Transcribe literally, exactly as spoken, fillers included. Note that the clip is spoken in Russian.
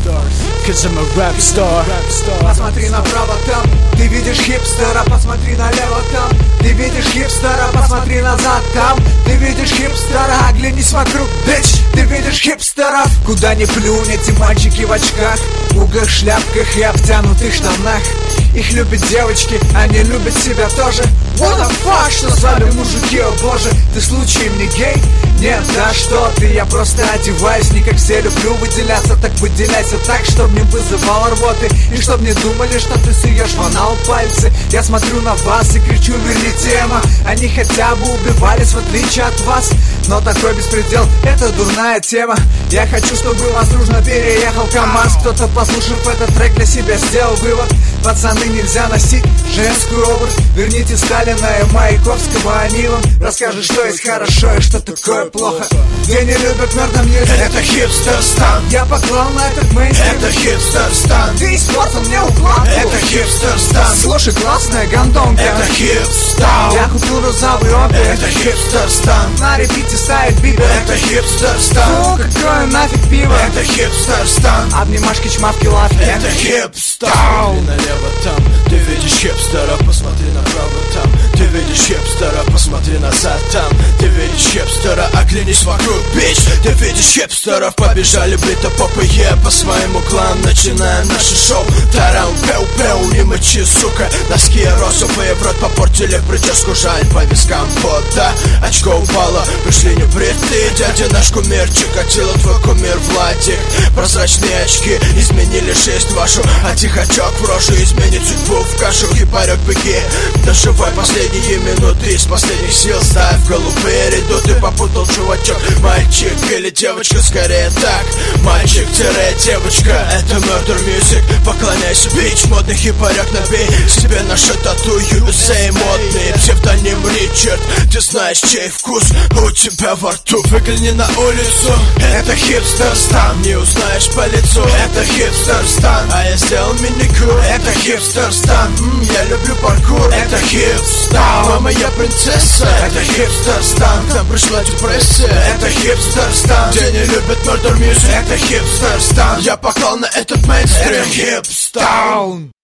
Cause I'm a rap star. Посмотри направо там, ты видишь хипстера. Посмотри налево там, ты видишь хипстера. Посмотри назад там, ты видишь хипстера. Оглянись вокруг, бич, ты видишь хипстеров. Куда ни плюнь, эти мальчики в очках, угах, шляпках и обтянутых штанах. Их любят девочки, они любят себя тоже. What the fuck, что с вами, мужики, о боже. Ты случаем не гей? Нет, да что ты, я просто одеваюсь не как все. Люблю выделяться, так выделяйся так, чтоб не вызывал рвоты. И чтоб не думали, что ты суешь в анал пальцы. Я смотрю на вас и кричу, верни тема. Они хотя бы убивались в отличие от вас. Но такой беспредел, это дурная тема. Я хочу, чтобы вас дружно переехал КамАЗ. Кто-то, послушав этот трек, для себя сделал вывод: пацаны, нельзя носить женскую обувь. Верните Сталина и Маяковского, они вам расскажут, что есть хорошо и что такое плохо. Где не любят мертвым не это хипстер-стан. Я поклал на этот мейнстрим. Это хипстер-стан. Ты испортил мне укладку. Это хипстер-стан. Слушай, классная гандонка. Это хипстер. Я купил розовый опер. Это хипстер-стан. На репите ставит бибер. Это хипстер-стан. Фу, какое нафиг пиво. Это хипстер-стан. Обнимашки, чмавки, лавки. Это хипстер. Посмотри налево там, ты видишь хипстера. Посмотри направо там, ты видишь хипстера. Посмотри назад там, ты видишь хипстера. Оглянись вокруг, бич, ты видишь хипстеров. Побежали бритопопые по своим углам. Начинаем наше шоу. Тарам, пеу, пеу, не мочи, сука. Носки розовые в рот попортили прическу. Жаль, по вискам вода, очко упало. Пришли небритые, дядя наш кумир. Чикатило, твой кумир Владик. Прозрачные очки изменили жизнь вашу. А тихачок в рожу изменит судьбу в кашу. Хипарек, беги, доживай последние минуты. Из последних сил ставь голубые ряду. Ты попутал, чувачок, мальчик или девочка, скорее так. Мальчик-девочка, это Murder Music. Поклоняйся, бич, модный хипарек, набей себе наши тату ю эс эй модный псевдоним Ричард. Ты знаешь, чей вкус у тебя во рту. Выгляни на улицу, это хипстер-стан. Не узнаешь по лицу, это хипстер-стан. А я сделал мини-кюр, это хипстер-стан. М, Я люблю паркур, это хипстер. Мама, я принцесса, это хипстер-стан. Там пришла депрессия, это хипстер-стан. Где не любят Murder Music, это хипстер-стан. Я поклал на этот мейнстрим, это хипстер.